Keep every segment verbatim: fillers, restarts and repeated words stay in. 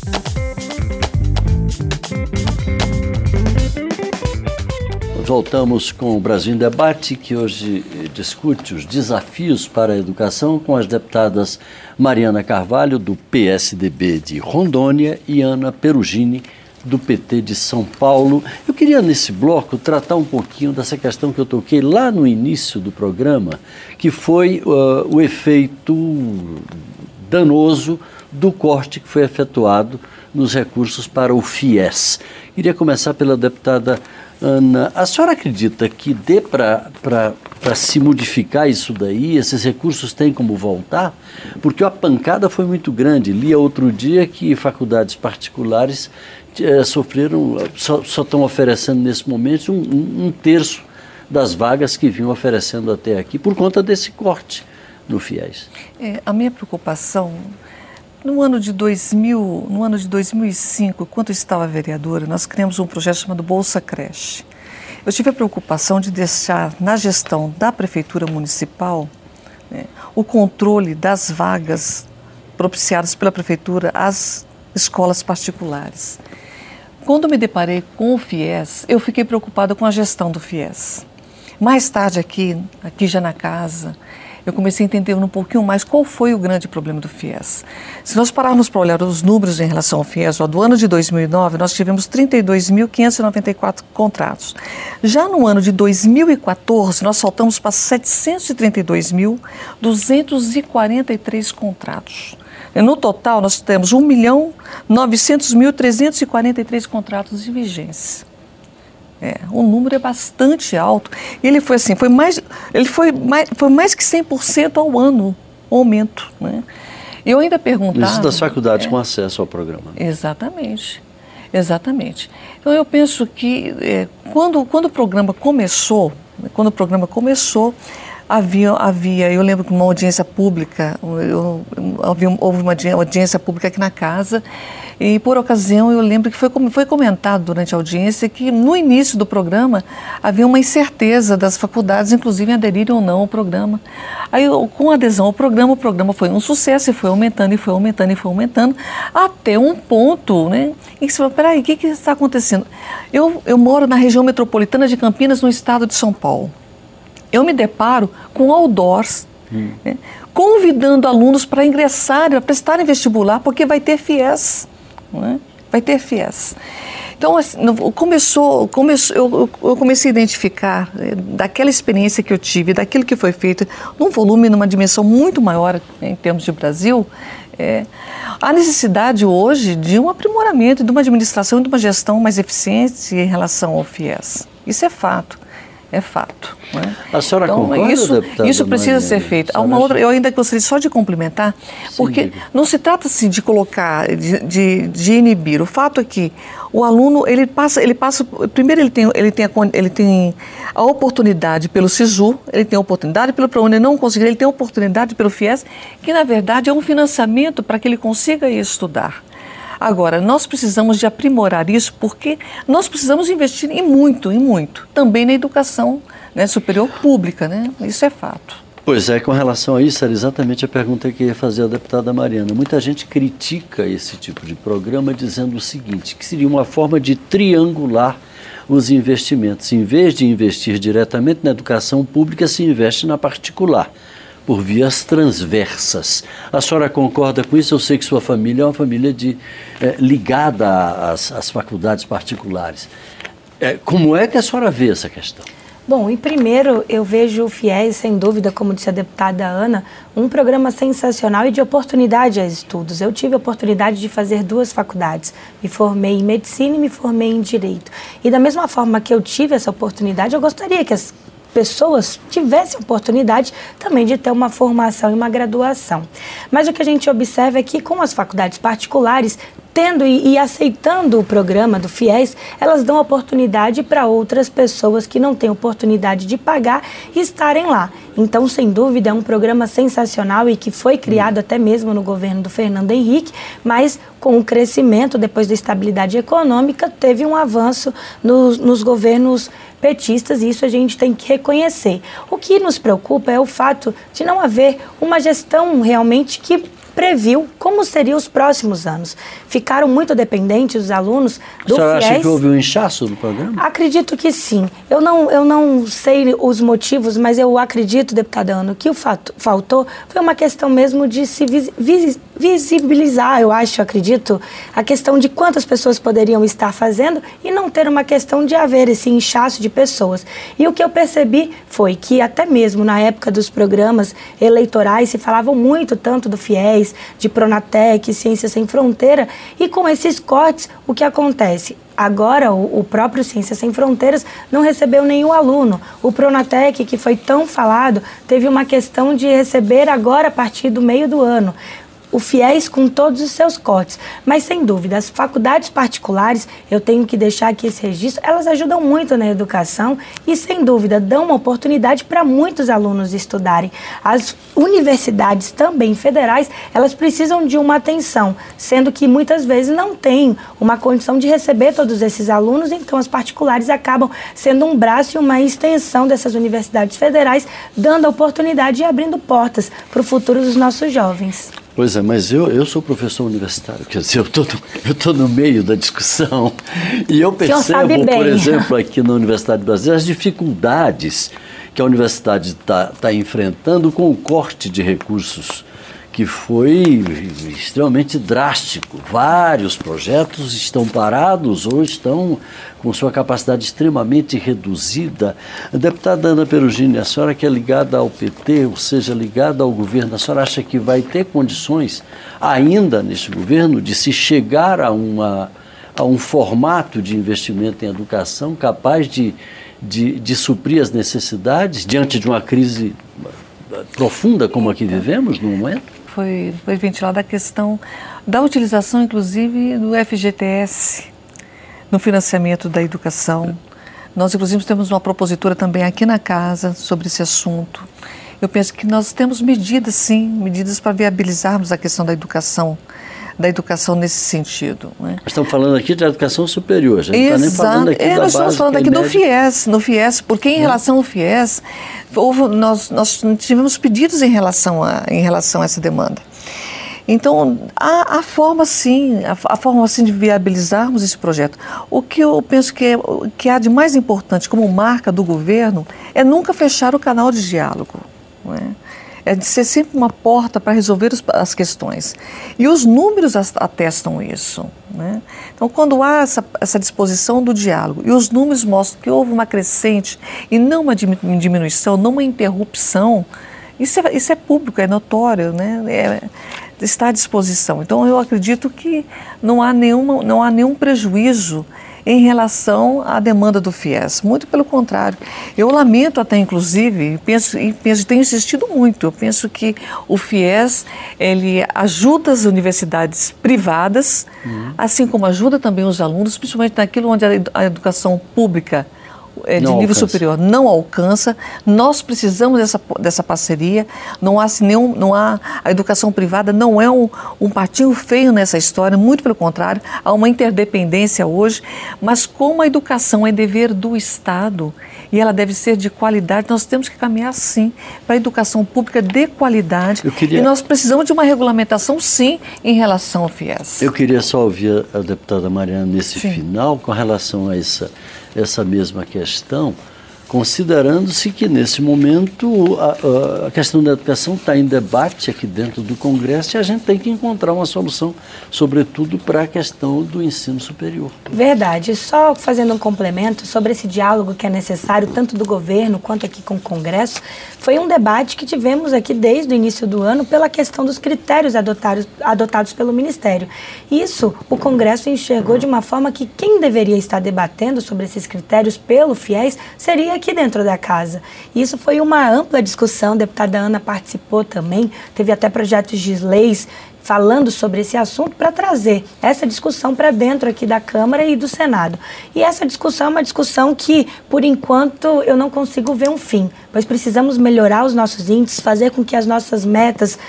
Voltamos com o Brasil em Debate, que hoje discute os desafios para a educação com as deputadas Mariana Carvalho, do P S D B de Rondônia, e Ana Perugini, do P T de São Paulo. Eu queria, nesse bloco, tratar um pouquinho dessa questão que eu toquei lá no início do programa, que foi uh, o efeito danoso do corte que foi efetuado nos recursos para o FIES. Queria começar pela deputada Ana. A senhora acredita que dê para se modificar isso daí? Esses recursos têm como voltar? Porque a pancada foi muito grande. Li outro dia que faculdades particulares eh, sofreram, só, só estão oferecendo nesse momento um, um, um terço das vagas que vinham oferecendo até aqui por conta desse corte no FIES. É, a minha preocupação... No ano de dois mil, no ano de dois mil e cinco, quando eu estava vereadora, nós criamos um projeto chamado Bolsa Creche. Eu tive a preocupação de deixar na gestão da Prefeitura Municipal, né, o controle das vagas propiciadas pela Prefeitura às escolas particulares. Quando me deparei com o FIES, eu fiquei preocupada com a gestão do FIES. Mais tarde aqui, aqui já na casa, eu comecei a entender um pouquinho mais qual foi o grande problema do FIES. Se nós pararmos para olhar os números em relação ao FIES, ó, do ano de dois mil e nove, nós tivemos trinta e dois mil quinhentos e noventa e quatro contratos. Já no ano de dois mil e quatorze, nós saltamos para setecentos e trinta e dois mil duzentos e quarenta e três contratos. No total, nós temos um milhão novecentos mil trezentos e quarenta e três contratos em vigência. É, o número é bastante alto. Ele foi assim, foi mais, ele foi mais, foi mais que cem por cento ao ano, o aumento, né? Eu ainda perguntava... Isso das faculdades é, com acesso ao programa. Exatamente, exatamente. Então eu penso que é, quando, quando o programa começou, quando o programa começou, havia, havia eu lembro que uma audiência pública, eu, havia, houve uma audiência pública aqui na casa. E, por ocasião, eu lembro que foi, foi comentado durante a audiência que, no início do programa, havia uma incerteza das faculdades, inclusive, em aderirem ou não ao programa. Aí, com a adesão ao programa, o programa foi um sucesso e foi aumentando, e foi aumentando, e foi aumentando, até um ponto, né, em que você fala, peraí, o que, que está acontecendo? Eu, eu moro na região metropolitana de Campinas, no estado de São Paulo. Eu me deparo com outdoors, hum. né, convidando alunos para ingressarem, para prestarem vestibular, porque vai ter FIES. Não é? Vai ter FIES. Então, assim, começou, começou, eu, eu comecei a identificar, é, daquela experiência que eu tive, daquilo que foi feito, num volume, numa dimensão muito maior, né, em termos de Brasil, é, a necessidade hoje de um aprimoramento, de uma administração e de uma gestão mais eficiente em relação ao FIES. Isso é fato. É fato. Não é? A senhora então, concorda, isso, deputada isso precisa Mariana? ser feito. Há uma outra, eu ainda gostaria só de complementar, Sim, porque diga. não se trata assim de colocar, de, de, de inibir. O fato é que o aluno, ele passa, ele passa primeiro ele tem, ele tem, a, ele tem a oportunidade pelo SISU, ele tem a oportunidade pelo ProUni, não conseguir, ele tem a oportunidade pelo FIES, que na verdade é um financiamento para que ele consiga ir estudar. Agora, nós precisamos de aprimorar isso porque nós precisamos investir em muito, em muito, também na educação, né, superior pública, né? Isso é fato. Pois é, com relação a isso, era exatamente a pergunta que ia fazer a deputada Mariana. Muita gente critica esse tipo de programa dizendo o seguinte, que seria uma forma de triangular os investimentos. Em vez de investir diretamente na educação pública, se investe na particular, por vias transversas. A senhora concorda com isso? Eu sei que sua família é uma família de, é, ligada às, às faculdades particulares. É, como é que a senhora vê essa questão? Bom, e primeiro eu vejo o FIES, sem dúvida, como disse a deputada Ana, um programa sensacional e de oportunidade a estudos. Eu tive a oportunidade de fazer duas faculdades, me formei em medicina e me formei em direito. E da mesma forma que eu tive essa oportunidade, eu gostaria que as pessoas tivessem oportunidade também de ter uma formação e uma graduação. Mas o que a gente observa é que com as faculdades particulares, tendo e, e aceitando o programa do FIES, elas dão oportunidade para outras pessoas que não têm oportunidade de pagar e estarem lá. Então, sem dúvida, é um programa sensacional e que foi criado até mesmo no governo do Fernando Henrique, mas com o crescimento, depois da estabilidade econômica, teve um avanço nos, nos governos petistas e isso a gente tem que reconhecer. O que nos preocupa é o fato de não haver uma gestão realmente que previu como seriam os próximos anos. Ficaram muito dependentes os alunos do FIES. A senhora acha que houve um inchaço no programa? Acredito que sim. Eu não, eu não sei os motivos, mas eu acredito, deputada Ana, que o fato, faltou foi uma questão mesmo de se vis, vis, visibilizar, eu acho, acredito, a questão de quantas pessoas poderiam estar fazendo e não ter uma questão de haver esse inchaço de pessoas. E o que eu percebi foi que até mesmo na época dos programas eleitorais se falavam muito tanto do FIES, de Pronatec, Ciências Sem Fronteira, e com esses cortes, o que acontece? Agora, o, o próprio Ciências Sem Fronteiras não recebeu nenhum aluno. O Pronatec, que foi tão falado, teve uma questão de receber agora a partir do meio do ano. O FIES com todos os seus cortes. Mas, sem dúvida, as faculdades particulares, eu tenho que deixar aqui esse registro, elas ajudam muito na educação e, sem dúvida, dão uma oportunidade para muitos alunos estudarem. As universidades também federais, elas precisam de uma atenção, sendo que muitas vezes não têm uma condição de receber todos esses alunos, então as particulares acabam sendo um braço e uma extensão dessas universidades federais, dando a oportunidade e abrindo portas para o futuro dos nossos jovens. Pois é, mas eu, eu sou professor universitário, quer dizer, eu tô, eu tô no meio da discussão e eu percebo, por exemplo, aqui na Universidade Brasileira, as dificuldades que a universidade está tá enfrentando com o corte de recursos, que foi extremamente drástico. Vários projetos estão parados ou estão com sua capacidade extremamente reduzida. A deputada Ana Perugini, a senhora que é ligada ao P T, ou seja, ligada ao governo, a senhora acha que vai ter condições ainda neste governo de se chegar a, uma, a um formato de investimento em educação capaz de, de, de suprir as necessidades diante de uma crise profunda como a que vivemos no momento? Foi, foi ventilada a questão da utilização, inclusive, do F G T S no financiamento da educação. Nós, inclusive, temos uma propositura também aqui na casa sobre esse assunto. Eu penso que nós temos medidas, sim, medidas para viabilizarmos a questão da educação, da educação nesse sentido. Né? Estamos falando aqui de educação superior, já não está nem falando aqui é, da nós estamos falando aqui do FIES, no FIES, porque em é. relação ao FIES, houve, nós, nós tivemos pedidos em relação a, em relação a essa demanda. Então, há, há forma sim, há, há forma sim de viabilizarmos esse projeto. O que eu penso que, é, que há de mais importante como marca do governo é nunca fechar o canal de diálogo, não é? É de ser sempre uma porta para resolver os, as questões. E os números atestam isso. Né? Então, quando há essa, essa disposição do diálogo e os números mostram que houve uma crescente e não uma diminuição, não uma interrupção, isso é, isso é público, é notório, né? É, está à disposição. Então, eu acredito que não há, nenhuma, não há nenhum prejuízo em relação à demanda do FIES. Muito pelo contrário. Eu lamento até, inclusive, penso, e penso, tenho insistido muito, eu penso que o FIES, ele ajuda as universidades privadas, uhum. assim como ajuda também os alunos, principalmente naquilo onde a educação pública É, de não nível alcança. superior não alcança. Nós precisamos dessa, dessa parceria. Não há, nenhum, não há a educação privada não é um, um patinho feio nessa história, muito pelo contrário, há uma interdependência hoje, mas como a educação é dever do Estado e ela deve ser de qualidade, nós temos que caminhar sim para a educação pública de qualidade. Queria... E nós precisamos de uma regulamentação sim em relação ao FIES. Eu queria só ouvir a deputada Mariana nesse sim. final com relação a essa essa mesma questão, considerando-se que, nesse momento, a, a questão da educação está em debate aqui dentro do Congresso e a gente tem que encontrar uma solução, sobretudo para a questão do ensino superior. Verdade. Só fazendo um complemento sobre esse diálogo que é necessário, tanto do governo quanto aqui com o Congresso, foi um debate que tivemos aqui desde o início do ano pela questão dos critérios adotados, adotados pelo Ministério. Isso o Congresso enxergou de uma forma que quem deveria estar debatendo sobre esses critérios pelo FIES seria aqui dentro da casa. Isso foi uma ampla discussão, a deputada Ana participou também, teve até projetos de leis falando sobre esse assunto para trazer essa discussão para dentro aqui da Câmara e do Senado. E essa discussão é uma discussão que, por enquanto, eu não consigo ver um fim, pois precisamos melhorar os nossos índices, fazer com que as nossas metas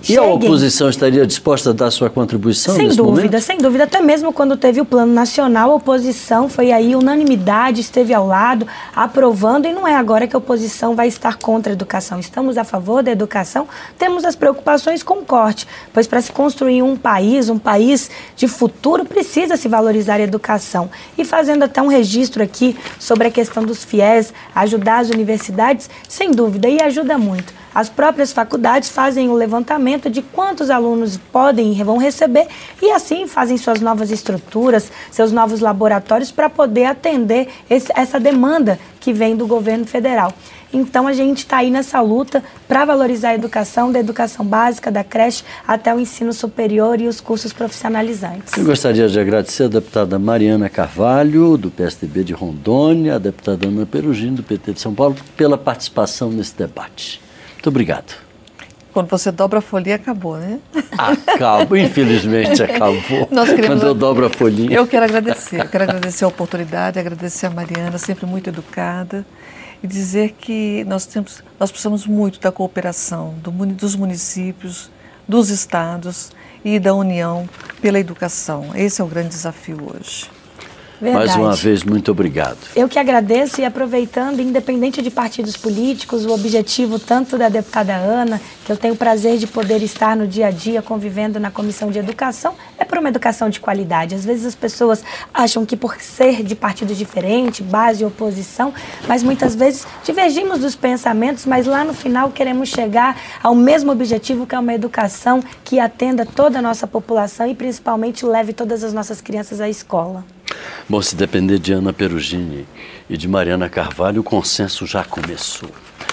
E a oposição estaria disposta a dar sua contribuição sem nesse dúvida, momento? Sem dúvida, até mesmo quando teve o plano nacional, a oposição foi aí, unanimidade, esteve ao lado, aprovando, e não é agora que a oposição vai estar contra a educação. Estamos a favor da educação, temos as preocupações com o corte, pois para se construir um país, um país de futuro, precisa se valorizar a educação. E fazendo até um registro aqui sobre a questão dos fiéis, ajudar as universidades, sem dúvida, e ajuda muito. As próprias faculdades fazem o levantamento de quantos alunos podem e vão receber e assim fazem suas novas estruturas, seus novos laboratórios para poder atender esse, essa demanda que vem do governo federal. Então a gente está aí nessa luta para valorizar a educação, da educação básica, da creche, até o ensino superior e os cursos profissionalizantes. Eu gostaria de agradecer a deputada Mariana Carvalho, do P S D B de Rondônia, a deputada Ana Perugino, do P T de São Paulo, pela participação nesse debate. Muito obrigado. Quando você dobra a folhinha, acabou, né? Acabou, infelizmente acabou. Nós queremos... Quando eu dobro a folhinha. Eu quero agradecer, eu quero agradecer a oportunidade, agradecer a Mariana, sempre muito educada, e dizer que nós, temos, nós precisamos muito da cooperação do, dos municípios, dos estados e da União pela educação. Esse é o grande desafio hoje. Verdade. Mais uma vez, muito obrigado. Eu que agradeço, e aproveitando, independente de partidos políticos, o objetivo tanto da deputada Ana, que eu tenho o prazer de poder estar no dia a dia convivendo na Comissão de Educação, é por uma educação de qualidade. Às vezes as pessoas acham que por ser de partido diferente, base e oposição, mas muitas vezes divergimos dos pensamentos, mas lá no final queremos chegar ao mesmo objetivo, que é uma educação que atenda toda a nossa população e principalmente leve todas as nossas crianças à escola. Bom, se depender de Ana Perugini e de Mariana Carvalho, o consenso já começou.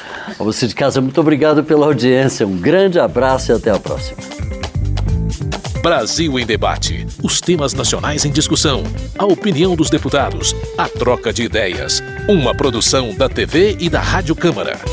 A você de casa, muito obrigado pela audiência, um grande abraço e até a próxima. Brasil em Debate. Os temas nacionais em discussão, a opinião dos deputados, a troca de ideias. Uma produção da T V e da Rádio Câmara.